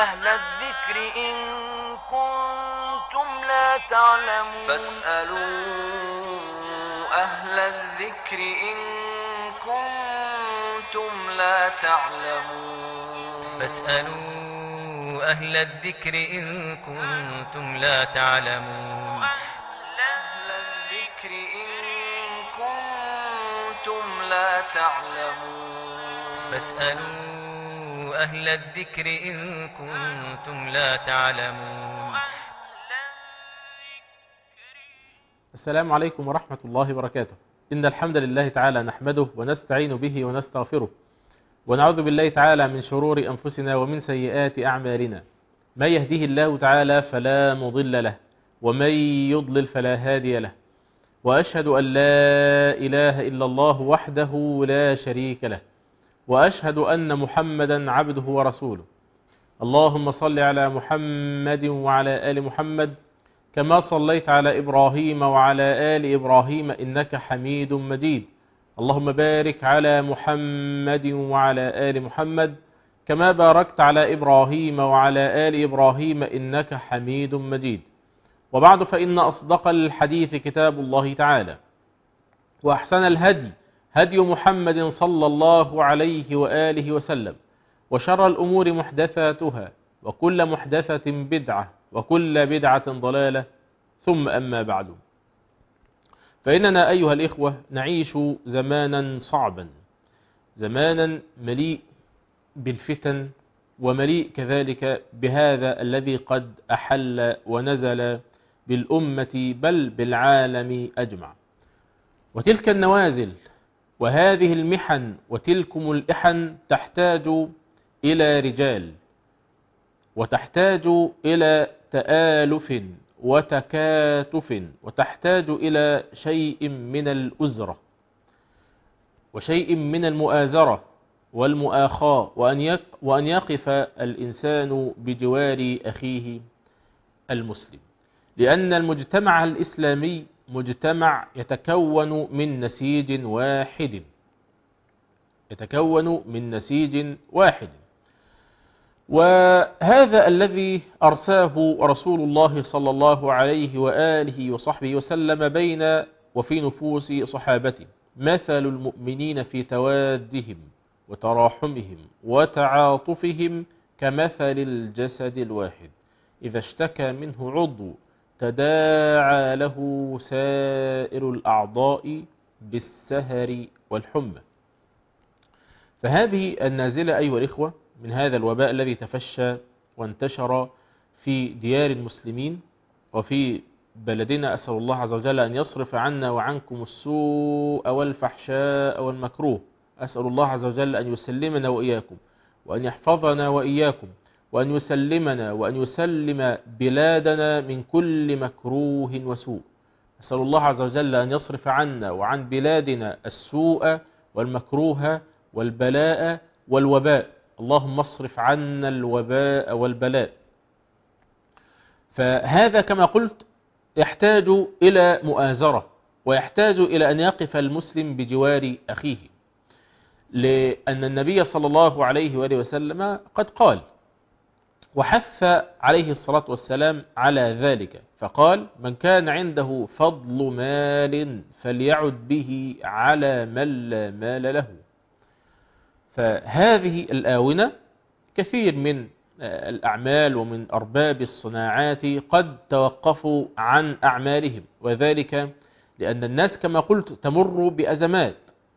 أهل الذكر إن كنتم لا تعلمون فاسألوا أهل الذكر إن كنتم لا تعلمون فاسألوا أهل الذكر إن كنتم لا تعلمون أهل الذكر إن كنتم لا تعلمون فاسألوا أهل الذكر إن كنتم لا تعلمون. السلام عليكم ورحمة الله وبركاته. إن الحمد لله تعالى نحمده ونستعين به ونستغفره، ونعوذ بالله تعالى من شرور أنفسنا ومن سيئات أعمالنا. من يهده الله تعالى فلا مضل له، ومن يضلل فلا هادي له، وأشهد أن لا إله إلا الله وحده لا شريك له، وأشهد أن محمدا عبده ورسوله. اللهم صل على محمد وعلى آل محمد كما صليت على إبراهيم وعلى آل إبراهيم إنك حميد مجيد. اللهم بارك على محمد وعلى آل محمد كما باركت على إبراهيم وعلى آل إبراهيم إنك حميد مجيد. وبعد، فإن أصدق الحديث كتاب الله تعالى، وأحسن الهدي هدي محمد صلى الله عليه وآله وسلم، وشر الأمور محدثاتها، وكل محدثة بدعة، وكل بدعة ضلالة، ثم أما بعد. فإننا أيها الإخوة نعيش زمانا صعبا، زمانا مليء بالفتن، ومليء كذلك بهذا الذي قد أحل ونزل بالأمة بل بالعالم أجمع. وتلك النوازل وهذه المحن وتلكم الإحن تحتاج إلى رجال، وتحتاج إلى تآلف وتكاتف، وتحتاج إلى شيء من الأزرة وشيء من المؤازرة والمؤاخاة، وأن يقف الإنسان بجوار أخيه المسلم، لأن المجتمع الإسلامي مجتمع يتكون من نسيج واحد. وهذا الذي أرساه رسول الله صلى الله عليه وآله وصحبه وسلم بين وفي نفوس صحابته: مثل المؤمنين في توادهم وتراحمهم وتعاطفهم كمثل الجسد الواحد، إذا اشتكى منه عضو تداعى له سائر الأعضاء بالسهر والحمى. فهذه النازلة أيها الإخوة من هذا الوباء الذي تفشى وانتشر في ديار المسلمين وفي بلدنا، أسأل الله عز وجل أن يصرف عنا وعنكم السوء والفحشاء والمكروه. أسأل الله عز وجل أن يسلمنا وإياكم، وأن يحفظنا وإياكم، وأن يسلمنا وأن يسلم بلادنا من كل مكروه وسوء. أسأل الله عز وجل أن يصرف عنا وعن بلادنا السوء والمكروه والبلاء والوباء. اللهم اصرف عنا الوباء والبلاء. فهذا كما قلت يحتاج إلى مؤازرة، ويحتاج إلى أن يقف المسلم بجوار أخيه، لأن النبي صلى الله عليه وآله وسلم قد قال وحث عليه الصلاة والسلام على ذلك، فقال: من كان عنده فضل مال فليعد به على من لا مال له. فهذه الآونة كثير من الأعمال ومن أرباب الصناعات قد توقفوا عن أعمالهم، وذلك لأن الناس كما قلت تمر بأزمات.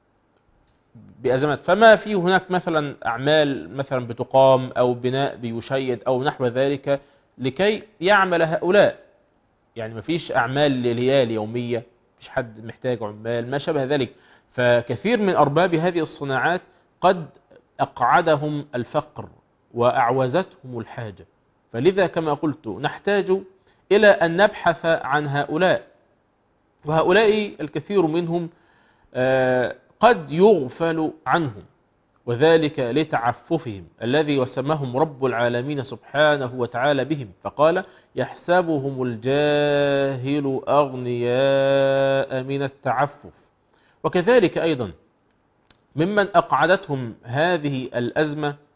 فما في هناك مثلا أعمال مثلا بتقام أو بناء بيشيد أو نحو ذلك لكي يعمل هؤلاء، يعني ما فيش أعمال ليالي يومية، مفيش حد محتاج عمال ما شابه ذلك. فكثير من أرباب هذه الصناعات قد أقعدهم الفقر وأعوزتهم الحاجة، فلذا كما قلت نحتاج إلى أن نبحث عن هؤلاء، وهؤلاء الكثير منهم قد يغفل عنهم، وذلك لتعففهم الذي وسمهم رب العالمين سبحانه وتعالى بهم، فقال: يحسبهم الجاهل أغنياء من التعفف. وكذلك أيضا ممن أقعدتهم هذه الأزمة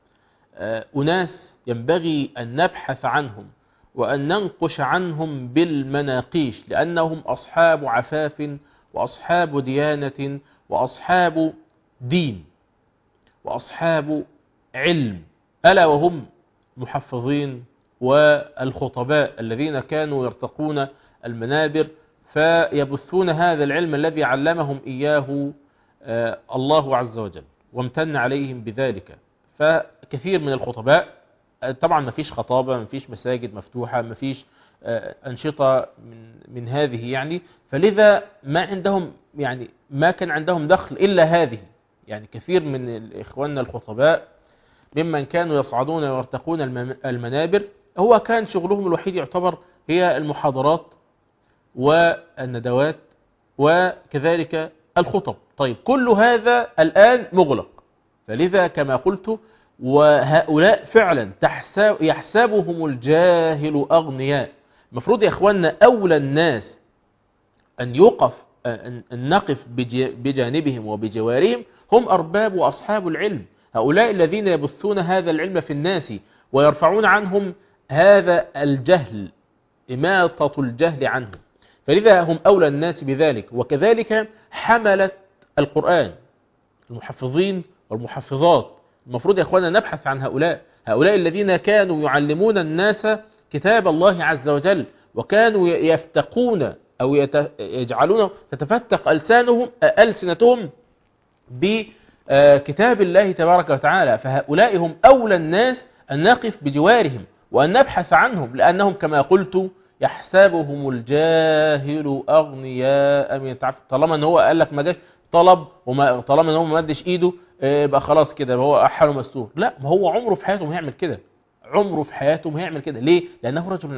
أناس ينبغي أن نبحث عنهم وأن ننقش عنهم بالمناقيش، لأنهم أصحاب عفاف وأصحاب ديانة وأصحاب دين وأصحاب علم، ألا وهم محفظين والخطباء الذين كانوا يرتقون المنابر فيبثون هذا العلم الذي علمهم إياه الله عز وجل وامتن عليهم بذلك. فكثير من الخطباء طبعا ما فيش خطابة، ما فيش مساجد مفتوحة، ما فيش أنشطة من هذه يعني، فلذا ما عندهم يعني ما كان عندهم دخل إلا هذه. يعني كثير من إخواننا الخطباء ممن كانوا يصعدون ويرتقون المنابر هو كان شغلهم الوحيد يعتبر هي المحاضرات والندوات وكذلك الخطب. طيب كل هذا الآن مغلق، فلذا كما قلت وهؤلاء فعلا يحسبهم الجاهل أغنياء. المفروض يا إخواننا أولى الناس أن نقف بجانبهم وبجوارهم هم أرباب وأصحاب العلم، هؤلاء الذين يبثون هذا العلم في الناس ويرفعون عنهم هذا الجهل، إماطة الجهل عنهم، فلذا هم أولى الناس بذلك. وكذلك حملة القرآن المحفظين والمحفظات، المفروض يا أخوانا نبحث عن هؤلاء الذين كانوا يعلمون الناس كتاب الله عز وجل، وكانوا يفتقون أو يجعلون تتفتق ألسنتهم بكتاب الله تبارك وتعالى. فهؤلاء هم أولى الناس أن نقف بجوارهم وأن نبحث عنهم، لأنهم كما قلت يحسبهم الجاهل أغنياء من التعفف. طالما ان هو قال لك ما جاش طلب طالما ان هو ما مدش ايده يبقى خلاص كده هو حاله مستور. لا، ما هو عمره في حياته ما هيعمل كده، عمره في حياته ما هيعمل كده. ليه؟ لأنه رجل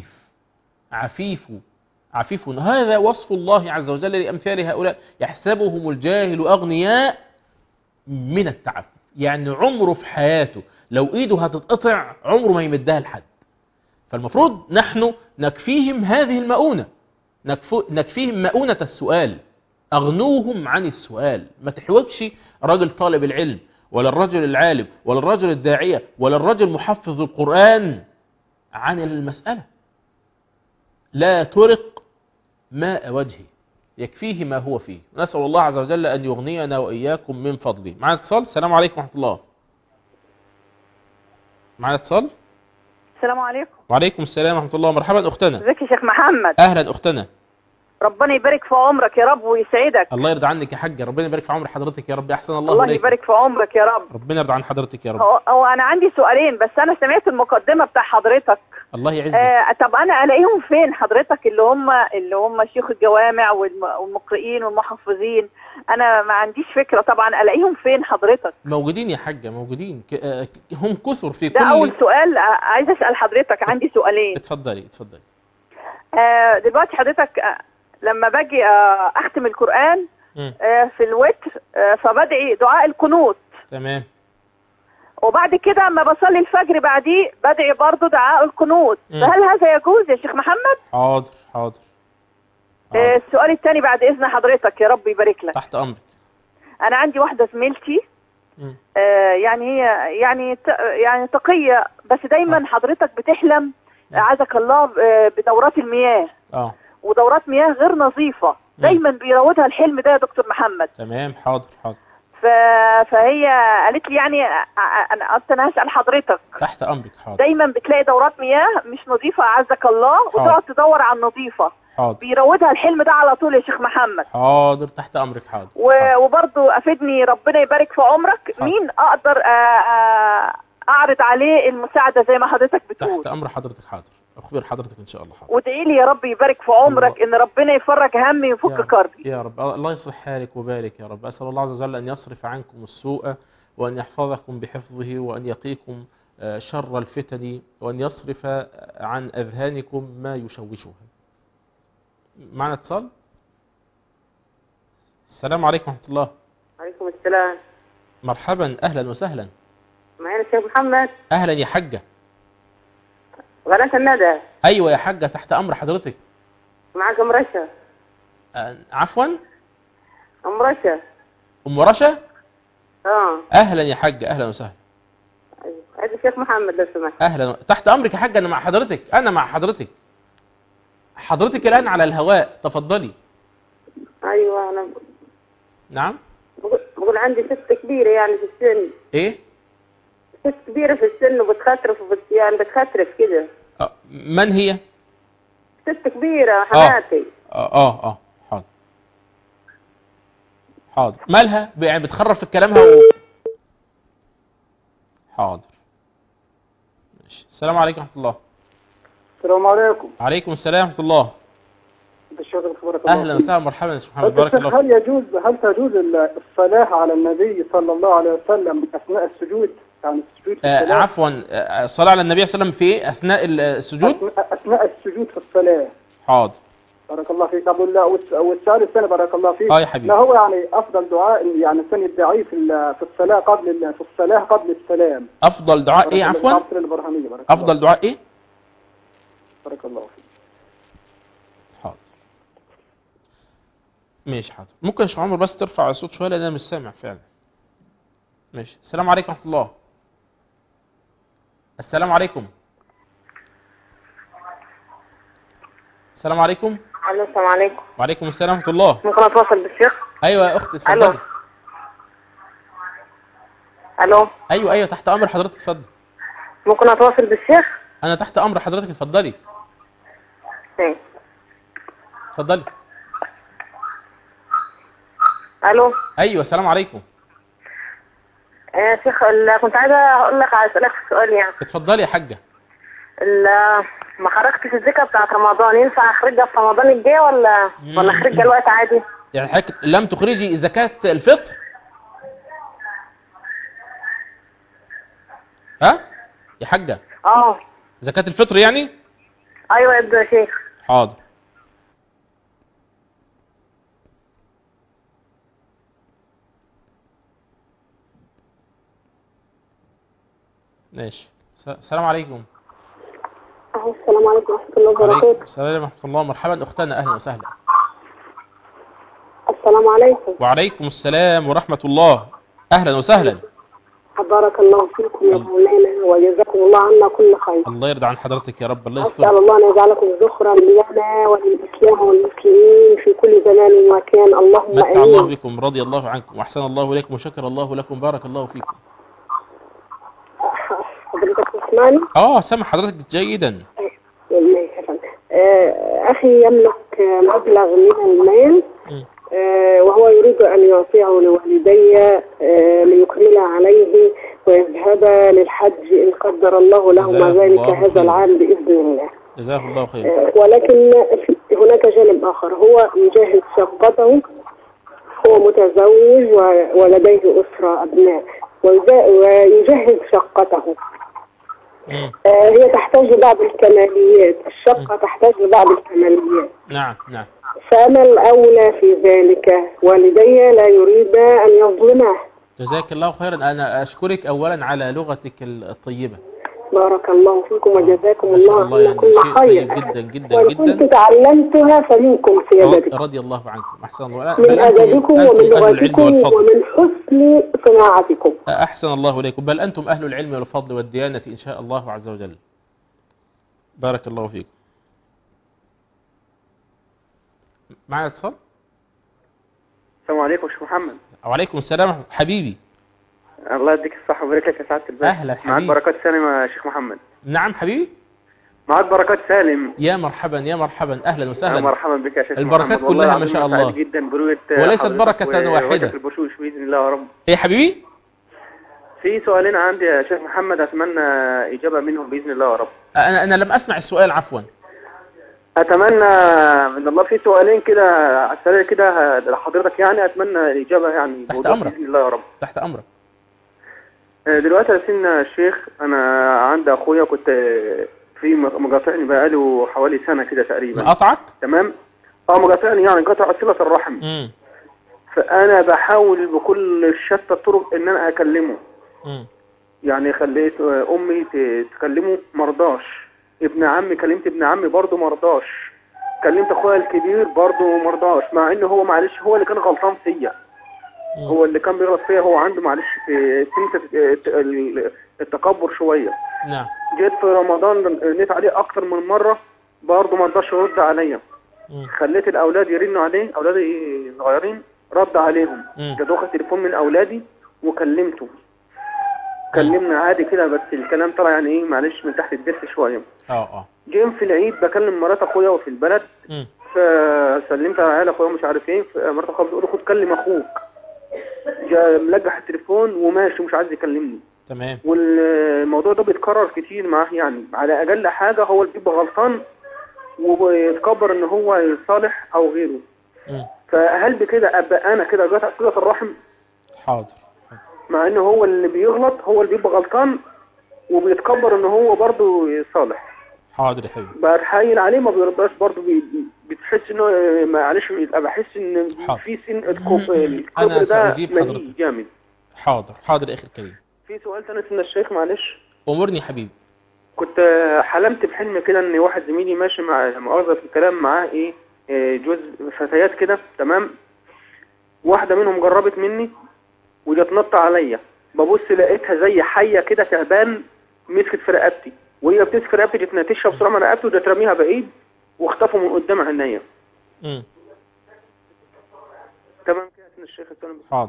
عفيف. هذا وصف الله عز وجل لأمثال هؤلاء، يحسبهم الجاهل أغنياء من التعفف. يعني عمره في حياته لو ايده هتتقطع عمره ما يمدها لحد. فالمفروض نحن نكفيهم هذه المؤونة، نكفيهم مؤونة السؤال، أغنوهم عن السؤال. ما تحوجش رجل طالب العلم ولا الرجل العالم ولا الرجل الداعية ولا الرجل محفظ القرآن عن المسألة. لا ترق ماء وجهه، يكفيه ما هو فيه. نسأل الله عز وجل أن يغنينا وإياكم من فضله. معنا اتصال. السلام عليكم ورحمة الله. معنا اتصال. السلام عليكم. وعليكم السلام ورحمة الله. مرحبا أختنا. ازيك يا شيخ محمد؟ أهلا أختنا. ربنا يبارك في عمرك يا رب ويسعدك. الله يرضى عنك يا حاجة، ربنا يبارك في عمر حضرتك يا رب. أحسن الله إليك. يبارك في عمرك يا رب. ربنا يرضى عن حضرتك يا رب. هو أنا عندي سؤالين بس، أنا سمعت المقدمة بتاع حضرتك. الله يعزك. طب أنا ألاقيهم فين حضرتك اللي هم شيوخ الجوامع والمقرئين والمحفظين؟ أنا ما عنديش فكرة طبعا ألاقيهم فين حضرتك. موجودين يا حاجة، موجودين هم كثر في ده كل. أول سؤال عايز أسأل حضرتك، عندي سؤالين. اتفضلي. دلوقتي حضرتك لما باجي اختم القرآن في الوتر فبدعي دعاء القنوت. تمام. وبعد كده اما بصلي الفجر بعديه بدعي برضو دعاء القنوت. فهل هذا يجوز يا شيخ محمد؟ حاضر. السؤال الثاني بعد اذن حضرتك يا رب يبارك لك. تحت امرك. انا عندي واحدة زميلتي يعني هي يعني تقية، بس دايما حضرتك بتحلم عزك الله بدورات المياه. ودورات مياه غير نظيفة دايما بيراودها الحلم ده يا دكتور محمد. تمام. حاضر. فهي قالت لي يعني انا هسأل حضرتك. تحت امرك. حاضر. دايما بتلاقي دورات مياه مش نظيفة عزك الله وتقعد تدور على النظيفة. حاضر. بيراودها الحلم ده على طول يا شيخ محمد. حاضر. تحت امرك. حاضر. وبرضه افيدني ربنا يبارك في عمرك. حاضر. مين اقدر اعرض عليه المساعدة زي ما حضرتك بتقول؟ تحت امر حضرتك. حاضر. اخبر حضرتك ان شاء الله. حاضر. وادعي لي يا رب يبارك في عمرك ان ربنا يفرج همي ويفك كربي يا رب. الله يصلح حالك وبارك يا رب. اسال الله عز وجل ان يصرف عنكم السوء وان يحفظكم بحفظه وان يقيكم شر الفتن وان يصرف عن اذهانكم ما يشوشها. معنا اتصال. السلام عليكم ورحمه الله. وعليكم السلام. مرحبا. اهلا وسهلا. معانا الشيخ محمد. اهلا يا حاجه. غلاة الندى. ايوه يا حاجه، تحت امر حضرتك. معاك ام رشا. عفوا. ام رشا. ام رشا. اهلا يا حاجه، اهلا وسهلا. ايوه عايز الشيخ محمد لو سمحت. اهلا، تحت امرك يا حاج، انا مع حضرتك، انا مع حضرتك. حضرتك الان على الهواء، تفضلي. ايوه انا نعم. بقول عندي ست كبيره يعني في السن. ايه؟ ست كبيره في السن وبتخرف يعني بتخرف كده. من هي؟ ست كبيره حماتي. حاضر. حاضر. مالها يعني بتخرف في كلامها حاضر. ماشي. السلام عليكم ورحمه الله. السلام عليكم. وعليكم السلام ورحمه الله. اهلا وسهلا، مرحبا يا محمد، بارك الله فيك. هل تجوز الصلاه على النبي صلى الله عليه وسلم اثناء السجود؟ يعني السجود في الصلاه. عفوا، الصلاه على النبي صلى الله عليه وسلم في اثناء السجود؟ اثناء السجود في الصلاه. حاضر. بارك الله فيك ابو الله. والسؤال الثاني بارك الله فيك. يا حبيبي. ما هو يعني افضل دعاء يعني الانسان يدعيه في الصلاه قبل السلام؟ افضل دعاء ايه عفوا؟ افضل دعاء ايه؟ بارك الله فيك. حاضر. ماشي حاضر. ممكن يا شيخ عمر بس ترفع الصوت شويه لان انا مش سامع فعلا. ماشي. السلام عليكم ورحمه الله. السلام عليكم. السلام عليكم. السلام عليكم. وعليكم السلام ورحمه الله. ممكن اتواصل بالشيخ؟ ايوه يا اختي اتفضلي. الو. ايوه تحت امر حضرتك، اتفضلي. ممكن اتواصل بالشيخ؟ انا تحت امر حضرتك، اتفضلي. ايه. اتفضلي. الو. ايوه السلام عليكم. يا شيخ كنت عايزه اقول لك، عايز اسالك في سؤال يعني. اتفضلي يا حاجه. ما خرجتش الزكاه بتاعت رمضان، ينفع اخرجها في رمضان الجاي ولا اخرجها الوقت عادي؟ يعني حضرتك لم تخرجي زكاه الفطر؟ ها يا حاجه؟ زكاه الفطر يعني؟ ايوه يا شيخ. حاضر. ماشي. السلام عليكم. السلام عليكم ورحمه الله وبركاته. وعليكم السلام ورحمه الله، مرحبا اختنا، اهلا وسهلا. السلام عليكم. وعليكم السلام ورحمه الله، اهلا وسهلا. بارك الله فيكم يا مولانا وجزاكم الله عنا كل خير. الله يرضى عن حضرتك يا رب، الله يستر. أسأل الله أن يجعلكم ذخرا لنا وللإسلام والمسلمين في كل زمان ومكان، اللهم آمين. متع الله بكم، رضي الله عنكم، وأحسن الله إليكم، وشكر الله لكم، بارك الله فيكم. حضرتك تسمعني؟ سامع حضرتك جيدا. أخي يملك مبلغ من المال وهو يريد أن يعطيه لوالدي ليكمل عليه ويذهب للحج إن قدر الله لهما ذلك هذا العام بإذن الله. جزاه الله خير. ولكن هناك جانب آخر، هو يجهز شقته، هو متزوج ولديه أسرة أبناء ويجهز شقته. هي تحتاج بعض الكماليات، الشقة تحتاج بعض الكماليات. نعم. فأنا الأولى في ذلك، والدي لا يريد أن يظلمه. جزاك الله خيرا. أنا أشكرك أولا على لغتك الطيبة. بارك الله فيكم وجزاكم الله عنا كل خير. جدا جدا وإن جدا. كنت تعلمتها فمنكم سيادتكم. رضي الله عنكم، أحسن الله. من أدبكم ومن لغتكم ومن حسن صناعتكم. أحسن الله إليكم، بل أنتم أهل العلم والفضل والديانة إن شاء الله عز وجل. بارك الله فيكم. معنا اتصال؟ السلام عليكم شيخ محمد. وعليكم السلام حبيبي. الله يديك الصحة ويبارك لك يا سعادة الباشا. أهلا حبيبي. معك بركات سالم يا شيخ محمد. نعم حبيبي. معك بركات سالم. يا مرحبا يا مرحبا، أهلا وسهلا. يا مرحبا بك يا شيخ البركات محمد. كلها ما شاء الله. جدا برؤية وليست بركة واحدة. البشوش بإذن الله يا رب. إيه حبيبي؟ في سؤالين عندي يا شيخ محمد، أتمنى إجابة منهم بإذن الله يا رب. أنا لم أسمع السؤال عفوا. أتمنى من الله في سؤالين كده على السريع كده لحضرتك، يعني أتمنى إجابة يعني تحت أمرك بإذن الله يا رب. تحت أمرك. دلوقتي يا سيدنا الشيخ، أنا عندي أخويا كنت في مقاطعني بقاله حوالي سنة كده تقريبا. مقاطعك؟ تمام. مقاطعني يعني قطع صلة الرحم. فأنا بحاول بكل شتى الطرق إن أنا أكلمه. يعني خليت أمي تكلمه مرضاش، ابن عمي كلمت ابن عمي برضه مرضاش، كلمت أخويا الكبير برضه مرضاش، مع إنه هو معلش هو اللي كان غلطان فيا. هو اللي كان بيغلط فيها هو عنده معلش في سنة التكبر شوية. نعم. جيت في رمضان رنيت عليه أكتر من مرة برضه ما رضاش يرد عليا. خليت الأولاد يرنوا عليه، أولادي صغيرين، رد عليهم. جيت واخد تليفون من أولادي وكلمته. كلمنا عادي كده، بس الكلام طلع يعني ايه معلش من تحت الدرس شويه. جيم في العيد بكلم مرات اخويا وفي البلد، فسلمت على عيال اخويا مش عارف ايه، مرات اخويا بتقول له خد كلم اخوك. جا ملجح التليفون وماشي ومش عايز يكلمني. تمام. والموضوع ده بيتكرر كتير معاه، يعني على اقل حاجه هو اللي بيبقى غلطان وبيتكبر ان هو صالح او غيره. فهل بكده ابقى انا كده قاطع صله الرحم؟ حاضر. مع انه هو اللي بيغلط، هو اللي بيبقى غلطان وبيتكبر ان هو برضه صالح. حاضر يا حبيبي. بتحايل عليه ما بيرضاش برضه، بتحس انه معلش يبقى بحس ان في سن الكبر ده مليء جامد. حاضر حاضر يا اخي الكريم. في سؤال تاني من الشيخ معلش. امرني يا حبيبي. كنت حلمت بحلم كده ان واحد زميلي ماشي مع مؤاخذة في الكلام معاه جوز فتيات كده، تمام. واحدة منهم جربت مني وجت نط عليا، ببص لقيتها زي حيه كده تعبان مسكت في رقبتي، وهي بتمسك في رقبتي جت ناتشها بسرعه من رقبتي وجت رميها بعيد واختفوا من قدام عينيا. تمام كده يا الشيخ السلام. حاضر.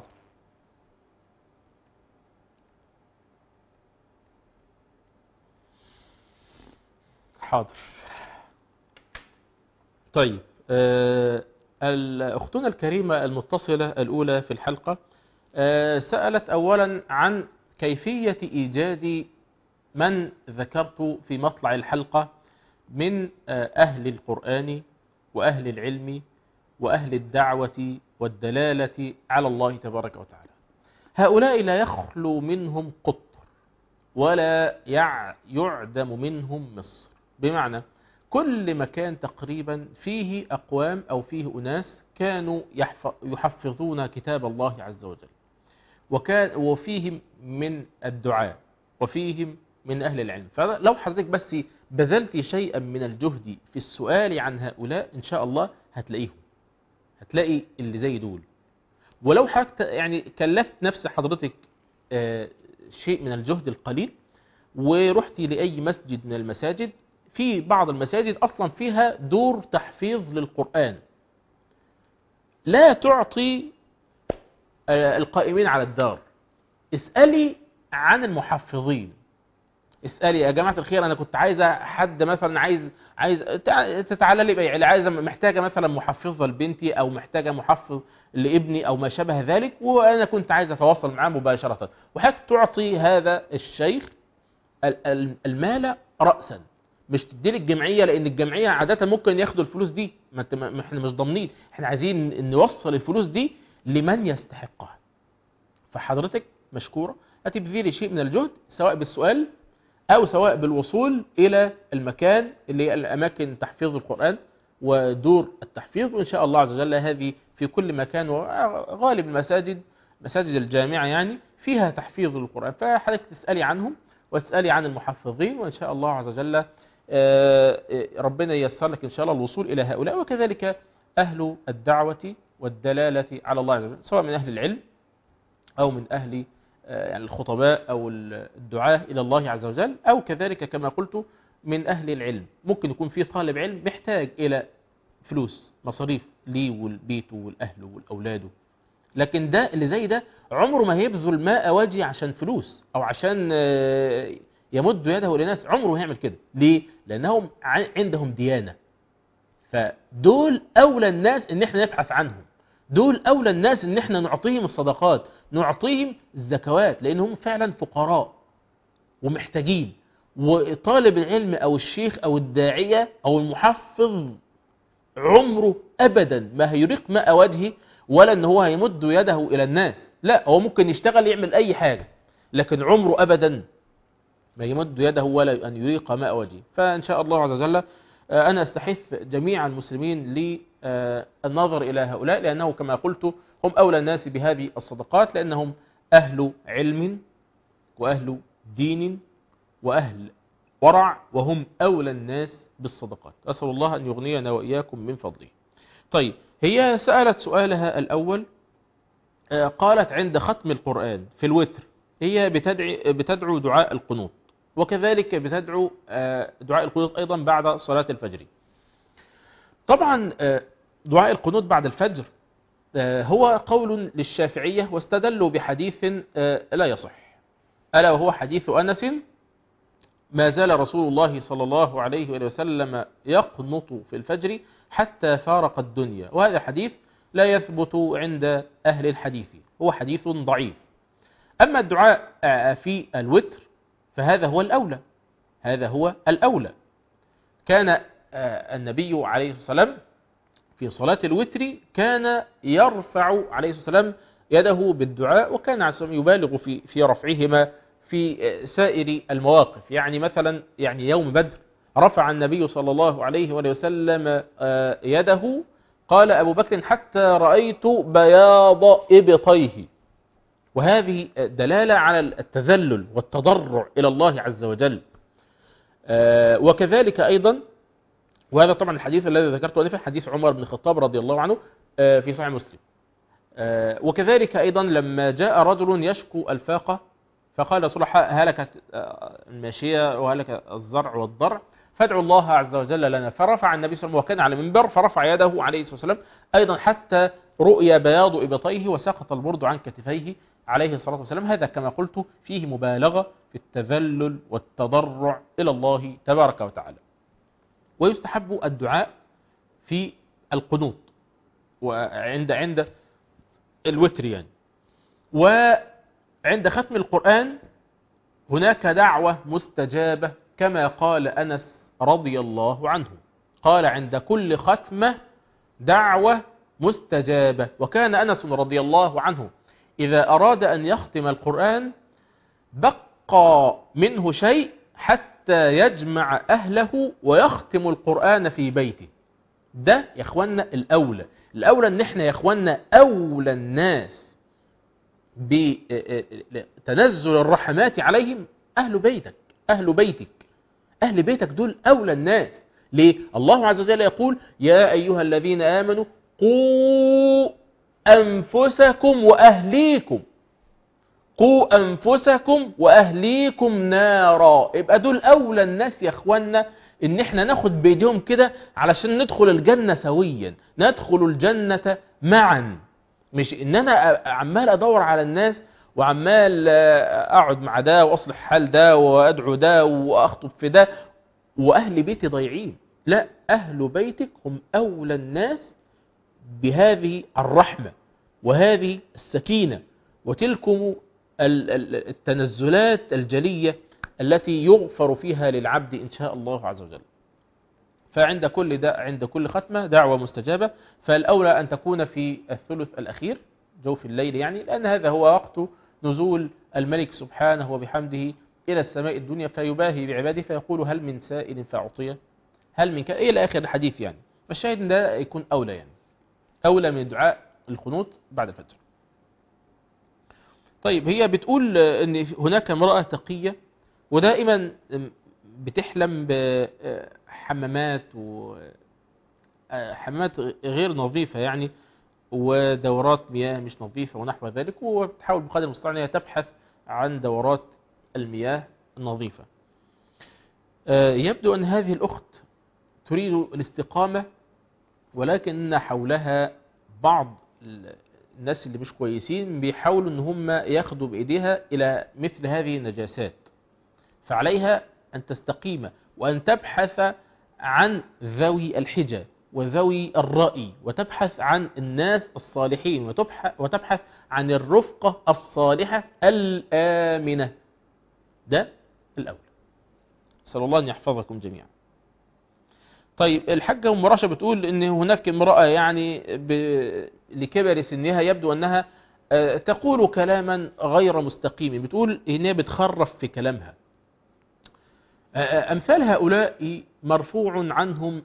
حاضر. طيب اختنا الكريمه المتصله الاولى في الحلقه سألت أولا عن كيفية إيجاد من ذكرت في مطلع الحلقة من أهل القرآن وأهل العلم وأهل الدعوة والدلالة على الله تبارك وتعالى. هؤلاء لا يخلو منهم قطر ولا يعدم منهم مصر، بمعنى كل مكان تقريبا فيه أقوام أو فيه أناس كانوا يحفظون كتاب الله عز وجل، وفيهم من الدعاء وفيهم من أهل العلم. فلو حضرتك بس بذلت شيئا من الجهد في السؤال عن هؤلاء إن شاء الله هتلاقي اللي زي دول. ولو حتى يعني كلفت نفس حضرتك شيء من الجهد القليل ورحتي لأي مسجد من المساجد، في بعض المساجد أصلا فيها دور تحفيظ للقرآن، لا تعطي القائمين على الدار، اسألي عن المحفظين. اسألي يا جماعة الخير، أنا كنت عايزة حد مثلا عايز تتعالى لي بيع، عايزة محتاجة مثلا محفظة لبنتي أو محتاجة محفظ لابني أو ما شابه ذلك، وأنا كنت عايزة أتواصل معاه مباشرة، وحضرتك تعطي هذا الشيخ المال رأسا، مش تدي الجمعية، لأن الجمعية عادة ممكن ياخدوا الفلوس دي، ما احنا مش ضامنين، احنا عايزين نوصل الفلوس دي لمن يستحقها. فحضرتك مشكورة هتبذلي شيء من الجهد سواء بالسؤال أو سواء بالوصول إلى المكان اللي هي الأماكن تحفيظ القرآن ودور التحفيظ، وإن شاء الله عز وجل هذه في كل مكان، وغالب المساجد مساجد الجامعة يعني فيها تحفيظ القرآن، فحضرتك تسألي عنهم وتسألي عن المحفظين، وإن شاء الله عز وجل ربنا ييسر لك إن شاء الله الوصول إلى هؤلاء. وكذلك أهل الدعوة والدلالة على الله عز وجل، سواء من أهل العلم أو من أهل يعني الخطباء أو الدعاة إلى الله عز وجل، أو كذلك كما قلت من أهل العلم. ممكن يكون في طالب علم محتاج إلى فلوس مصاريف ليه والبيته والأهله والأولاده، لكن ده اللي زي ده عمره ما هيبذل ماء وجه عشان فلوس أو عشان يمد يده لناس، عمره هيعمل كده. ليه؟ لأنهم عندهم ديانة، فدول أولى الناس إن احنا نبحث عنهم، دول أولى الناس إن احنا نعطيهم الصدقات، نعطيهم الزكوات، لأنهم فعلا فقراء ومحتاجين. وطالب العلم أو الشيخ أو الداعية أو المحفظ عمره أبدا ما هيريق ماء وجهه، ولا إن هو هيمد يده إلى الناس، لا، هو ممكن يشتغل يعمل أي حاجة، لكن عمره أبدا ما يمد يده ولا أن يريق ماء وجهه. فإن شاء الله عز وجل أنا أستحث جميع المسلمين للنظر إلى هؤلاء، لأنه كما قلت هم أولى الناس بهذه الصدقات، لأنهم أهل علم وأهل دين وأهل ورع، وهم أولى الناس بالصدقات. أسأل الله أن يغنينا وإياكم من فضله. طيب، هي سألت سؤالها الأول قالت عند ختم القرآن في الوتر هي بتدعو دعاء القنوت، وكذلك بتدعو دعاء القنوت أيضا بعد صلاة الفجر. طبعا دعاء القنوت بعد الفجر هو قول للشافعية، واستدلوا بحديث لا يصح، ألا وهو حديث أنس: ما زال رسول الله صلى الله عليه وسلم يقنط في الفجر حتى فارق الدنيا. وهذا الحديث لا يثبت عند أهل الحديث، هو حديث ضعيف. أما الدعاء في الوتر فهذا هو الأولى، هذا هو الأولى. كان النبي عليه الصلاة والسلام في صلاة الوتر كان يرفع عليه الصلاة والسلام يده بالدعاء، وكان عليه الصلاة والسلام يبالغ في رفعهما في سائر المواقف. يعني مثلا يوم بدر رفع النبي صلى الله عليه وسلم يده، قال أبو بكر: حتى رأيت بياض إبطيه. وهذه دلالة على التذلل والتضرع إلى الله عز وجل. وكذلك أيضا، وهذا طبعا الحديث الذي ذكرته أنفا حديث عمر بن الخطاب رضي الله عنه في صحيح مسلم. وكذلك أيضا لما جاء رجل يشكو الفاقة فقال: رسول الله هلكت الماشية وهلك الزرع والضرع فادعوا الله عز وجل لنا. فرفع النبي صلى الله عليه وسلم وكان على منبر، فرفع يده عليه الصلاة والسلام أيضا حتى رؤي بياض إبطيه وسقط البرد عن كتفيه عليه الصلاة والسلام. هذا كما قلت فيه مبالغة في التذلل والتضرع إلى الله تبارك وتعالى. ويستحب الدعاء في القنوت وعند الوتر يعني. وعند ختم القرآن هناك دعوة مستجابة كما قال أنس رضي الله عنه، قال: عند كل ختمة دعوة مستجابة. وكان أنس رضي الله عنه إذا أراد أن يختم القرآن بقى منه شيء حتى يجمع أهله ويختم القرآن في بيته. ده يا إخوانا الأولى أن احنا يا إخوانا أولى الناس بتنزل الرحمات عليهم أهل بيتك، أهل بيتك دول أولى الناس. ليه؟ الله عز وجل يقول: يا أيها الذين آمنوا قوا أنفسكم وأهليكم نارا. يبقى دول أولى الناس يا إخوانا إن احنا ناخد بيديهم كده علشان ندخل الجنة سويا، ندخل الجنة معا. مش إن أنا عمال أدور على الناس وعمال أقعد مع ده وأصلح حال ده وأدعو ده وأخطب في ده وأهل بيتي ضيعين. لا، أهل بيتك هم أولى الناس بهذه الرحمة وهذه السكينة وتلكم التنزلات الجلية التي يغفر فيها للعبد إن شاء الله عز وجل. فعند كل ختمة دعوة مستجابة. فالأولى أن تكون في الثلث الأخير جوف الليل يعني، لأن هذا هو وقت نزول الملك سبحانه وبحمده إلى السماء الدنيا فيباهي بعباده فيقول: هل من سائل فأعطيه، هل من إلى آخر الحديث يعني. فالشاهد أن ده يكون أولى يعني، أولى من دعاء القنوت بعد الفجر. طيب، هي بتقول أن هناك امرأة تقية ودائما بتحلم بحمامات وحمامات غير نظيفة يعني، ودورات مياه مش نظيفة ونحو ذلك، وبتحاول بقدر المستطاع أنها تبحث عن دورات المياه النظيفة. يبدو أن هذه الأخت تريد الاستقامة، ولكن حولها بعض الناس اللي مش كويسين بيحاولوا ان هم ياخدوا بإيديها إلى مثل هذه النجاسات. فعليها أن تستقيم وأن تبحث عن ذوي الحجة وذوي الرأي، وتبحث عن الناس الصالحين، وتبحث عن الرفقة الصالحة الآمنة. ده الأول. أسأل الله أن يحفظكم جميعا. طيب، الحاجة أم رشا بتقول إن هناك امرأة يعني لكبر سنها يبدو أنها تقول كلاما غير مستقيم. بتقول إنها بتخرف في كلامها. أمثال هؤلاء مرفوع عنهم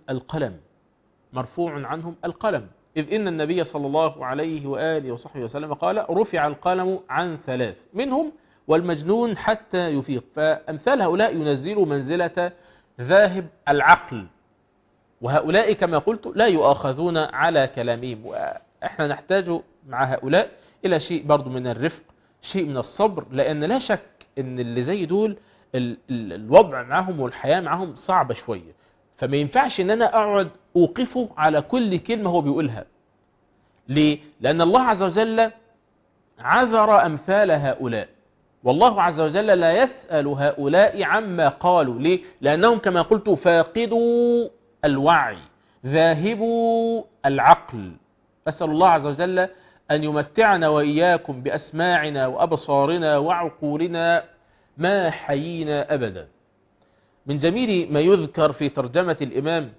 القلم، إذ إن النبي صلى الله عليه وآله وصحبه وسلم قال: رفع القلم عن 3 منهم والمجنون حتى يفيق. فأمثال هؤلاء ينزلوا منزلة ذاهب العقل، وهؤلاء كما قلت لا يؤاخذون على كلامهم. وإحنا نحتاج مع هؤلاء إلى شيء برضو من الرفق، شيء من الصبر، لأن لا شك أن اللي زي دول الوضع معهم والحياة معهم صعبة شوية، فما ينفعش أن أنا أقعد أوقفه على كل كلمة هو بيقولها. ليه؟ لأن الله عز وجل عذر أمثال هؤلاء، والله عز وجل لا يسأل هؤلاء عما قالوا. ليه؟ لأنهم كما قلت فاقدوا الوعي، ذاهبوا العقل. أسأل الله عز وجل أن يمتعنا وإياكم بأسماعنا وأبصارنا وعقولنا ما حيينا أبدا. من جميل ما يذكر في ترجمة الإمام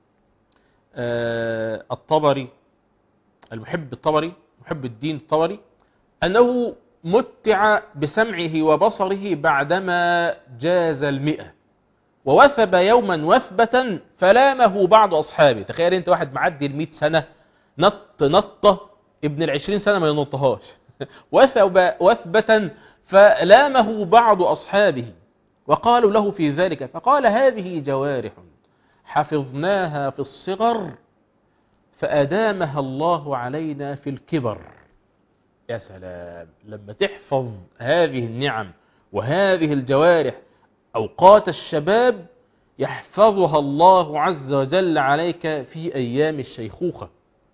الطبري، المحب الطبري، محب الدين الطبري، أنه متع بسمعه وبصره بعدما جاز 100، ووثب يوما وثبة فلامه بعض أصحابه. تخيل أنت واحد معدي 100 سنة نطة ابن 20 سنة ما ينطهاش وثب وثبة فلامه بعض أصحابه وقالوا له في ذلك، فقال هذه جوارح حفظناها في الصغر فأدامها الله علينا في الكبر. يا سلام، لما تحفظ هذه النعم وهذه الجوارح أوقات الشباب يحفظها الله عز وجل عليك في أيام الشيخوخة.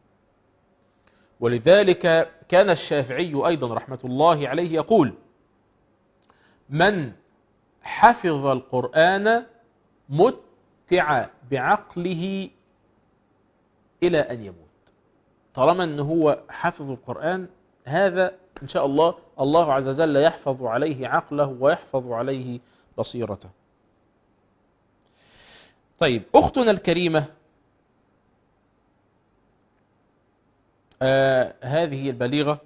ولذلك كان الشافعي أيضا رحمة الله عليه يقول: من حفظ القرآن متع بعقله إلى أن يموت. طالما أنه هو حفظ القرآن، هذا إن شاء الله الله عز وجل يحفظ عليه عقله ويحفظ عليه بصيرته. طيب، أختنا الكريمة هذه البليغة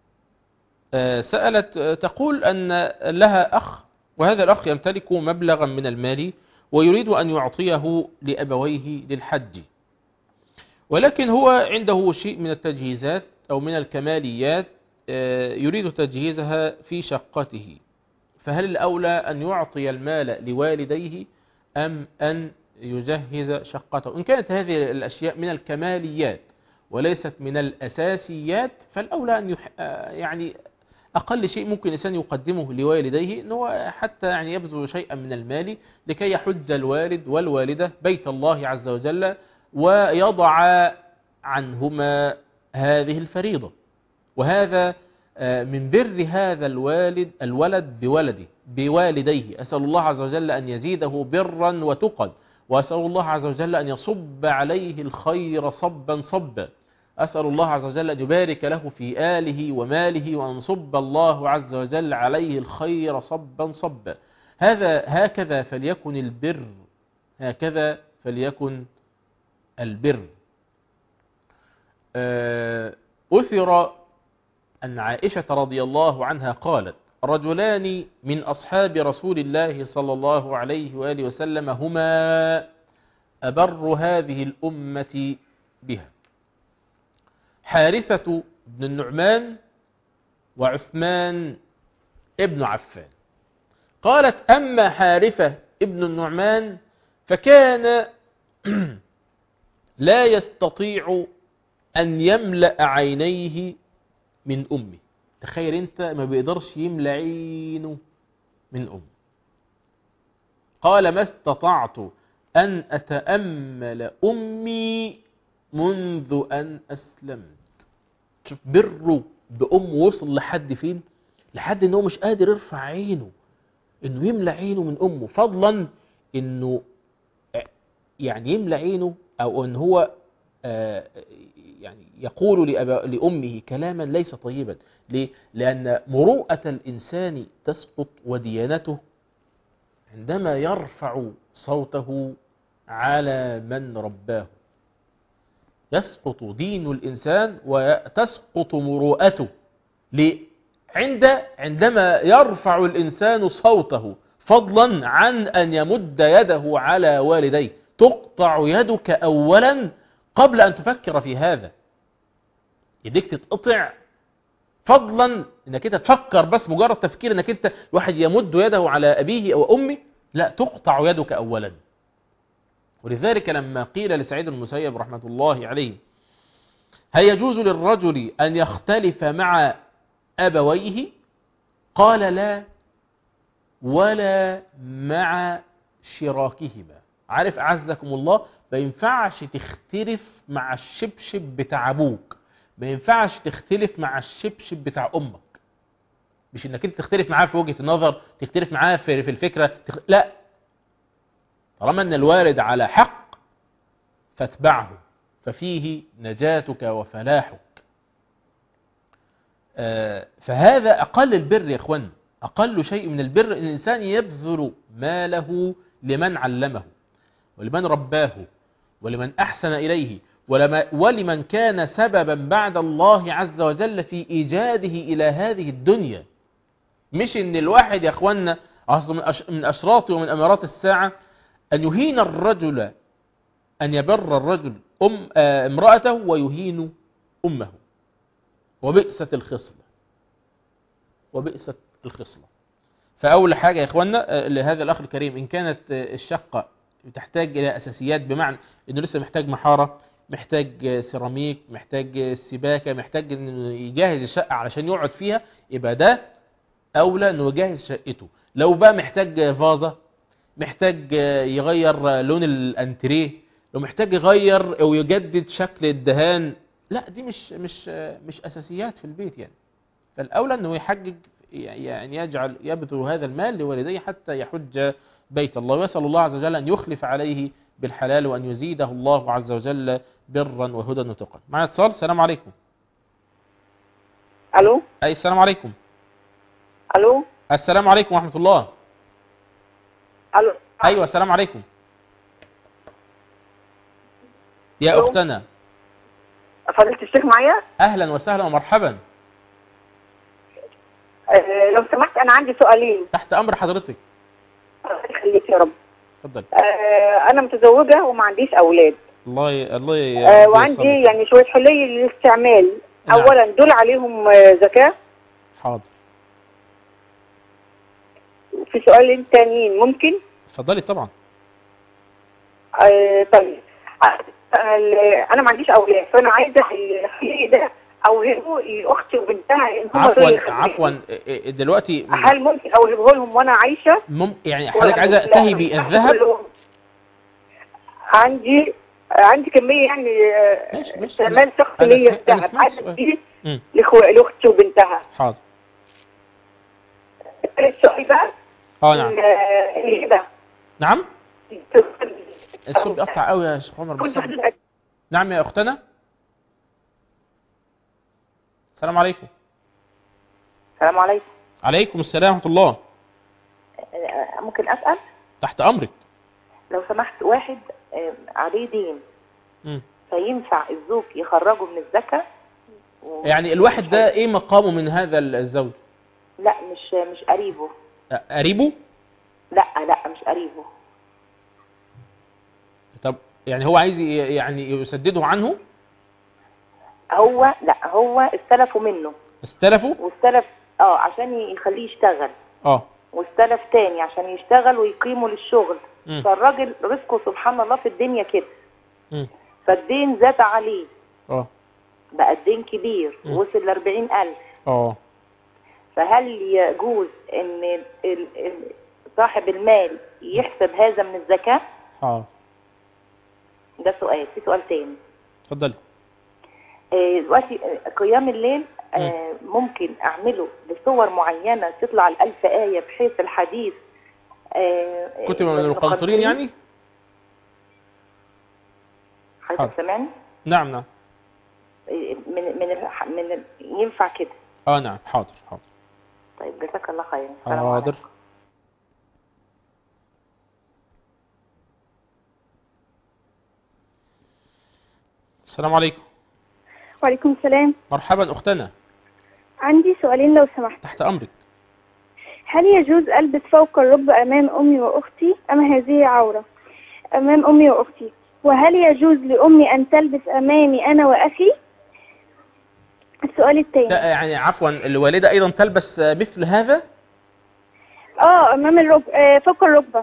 سألت تقول أن لها أخ، وهذا الأخ يمتلك مبلغا من المال ويريد أن يعطيه لأبويه للحج، ولكن هو عنده شيء من التجهيزات أو من الكماليات يريد تجهيزها في شقته، فهل الأولى أن يعطي المال لوالديه أم أن يجهز شقته؟ إن كانت هذه الأشياء من الكماليات وليست من الأساسيات، فالأولى أن يعني أقل شيء ممكن الإنسان يقدمه لوالديه أنه حتى يعني يبذل شيئا من المال لكي يحج الوالد والوالدة بيت الله عز وجل ويضع عنهما هذه الفريضة. وهذا من بر هذا الولد بوالديه. أسأل الله عز وجل أن يزيده برا وتقا، وأسأل الله عز وجل أن يصب عليه الخير صبا صبا. أسأل الله عز وجل أن يبارك له في آله وماله، وأن صب الله عز وجل عليه الخير صبا صبا. هكذا فليكن البر، هكذا فليكن البر. أثر أن عائشة رضي الله عنها قالت: رجلان من أصحاب رسول الله صلى الله عليه وآله وسلم هما أبر هذه الأمة بها، حارثة بن النعمان وعثمان ابن عفان. قالت: أما حارثة ابن النعمان فكان لا يستطيع أن يملأ عينيه من أمه. تخيل أنت، ما بيقدرش يملأ عينه من أمه. قال: ما استطعت أن أتأمل أمي منذ أن أسلمت. شوف بره بأمه وصل لحد فين؟ لحد أنه مش قادر يرفع عينه، أنه يملأ عينه من أمه، فضلا أنه يعني يملأ عينه، أو أن هو يعني يقول لأمه كلاما ليس طيبا. ليه؟ لأن مروءة الإنسان تسقط وديانته عندما يرفع صوته على من رباه. يسقط دين الإنسان وتسقط مروءته. ليه؟ عندما يرفع الإنسان صوته، فضلا عن أن يمد يده على والديه، تقطع يدك أولا قبل أن تفكر في هذا. يديك تتقطع، فضلا انك انت تفكر، بس مجرد تفكير انك انت واحد يمد يده على أبيه أو أمه، لا، تقطع يدك أولا. ولذلك لما قيل لسعيد بن المسيب رحمة الله عليه: هل يجوز للرجل أن يختلف مع أبويه؟ قال لا، ولا مع شراكهما. عارف أعزكم الله، ما ينفعش تختلف مع الشبشب بتاع أبوك، ما ينفعش تختلف مع الشبشب بتاع أمك. مش انك انت تختلف معاه في وجهة النظر، تختلف معاه في الفكرة، لا، طالما ان الوالد على حق فاتبعه، ففيه نجاتك وفلاحك. فهذا أقل البر يا اخوان، أقل شيء من البر ان الإنسان يبذل ماله لمن علمه ولمن رباه ولمن أحسن إليه ولمن كان سببا بعد الله عز وجل في إيجاده إلى هذه الدنيا. مش ان الواحد يا اخوانا من أشراط ومن أمارات الساعة أن يهين الرجل، أن يبر الرجل امرأته ويهين أمه. وبئست الخصلة، وبئست الخصلة. فأول حاجة يا إخوانا لهذا الأخ الكريم، إن كانت الشقة تحتاج إلى أساسيات، بمعنى أنه لسه محتاج محارة، محتاج سيراميك، محتاج سباكة، محتاج أنه يجهز الشقة علشان يقعد فيها، يبقى ده أولى أنه يجهز شقته. لو بقى محتاج فازة، محتاج يغير لون الأنتريه، لو محتاج يغير أو يجدد شكل الدهان، لا دي مش أساسيات في البيت يعني. فالأولى أنه يحجج، يعني يبذل هذا المال لوالديه حتى يحج بيت الله. ويسأل الله عز وجل أن يخلف عليه بالحلال وأن يزيده الله عز وجل برا وهدى وتقى. معنا اتصال. السلام عليكم. ألو. أي السلام عليكم. ألو. السلام عليكم ورحمة الله. ألو. أيوة السلام عليكم يا ألو. أختنا. فضيلة الشيخ معايا؟ أهلا وسهلا ومرحبا. لو سمحت أنا عندي سؤالين. تحت أمر حضرتك. الله يخليك يا رب. اتفضل. أنا متزوجة وما عنديش أولاد. الله وعندي يعني شوية حلي للاستعمال. نعم. أولا دول عليهم زكاة؟ حاضر. في سؤالين تانيين ممكن؟ اتفضلي طبعا. طيب أنا ما عنديش أولاد، فأنا عايزة الحلي ده أوهبه لأختي وبنتها. عفوا دلوقتي هل ممكن أوهبه لهم وأنا عايشة؟ يعني حضرتك عايزة تهبي الذهب؟ عندي كمية يعني استعمال شخصي ليا الذهب، عايزة أديه لأختي وبنتها. حاضر. السؤال بقى. نعم. الهبة. نعم. الصوت بيقطع قوي يا شيخ عمر. نعم يا أختنا. السلام عليكم. السلام عليكم. عليكم السلام ورحمة الله. ممكن أسأل؟ تحت أمرك. لو سمحت، واحد عليه دين فينفع الزوج يخرجه من الزكاة؟ يعني الواحد ده ايه مقامه من هذا الزوج؟ لا مش قريبه. قريبه؟ لا مش قريبه. طب يعني هو عايز يعني يسدده عنه؟ هو استلفوا منه. استلفوا؟ واستلف عشان يخليه يشتغل. واستلف تاني عشان يشتغل ويقيمه للشغل. فالراجل رزقه سبحان الله في الدنيا كده. فالدين زاد عليه. بقى الدين كبير وصل ل40,000. فهل يجوز ان صاحب المال يحسب هذا من الزكاة؟ ده سؤال. في سؤال تاني. اتفضلي. دلوقتي قيام الليل ممكن اعمله بصور معينة تطلع ال1000 آية بحيث الحديث كتب من القنطرين يعني؟ حضرتك سامعني؟ نعم. من ينفع كده؟ نعم. حاضر. طيب جزاك الله خير. حاضر. السلام عليكم. وعليكم السلام. مرحبا أختنا. عندي سؤالين لو سمحت. تحت أمرك. هل يجوز ألبس فوق الركبة أمام أمي وأختي أم هذه عورة؟ أمام أمي وأختي. وهل يجوز لأمي أن تلبس أمامي أنا وأخي؟ السؤال الثاني. يعني عفوا الوالدة أيضا تلبس مثل هذا؟ أمام الركبة، فوق الركبة.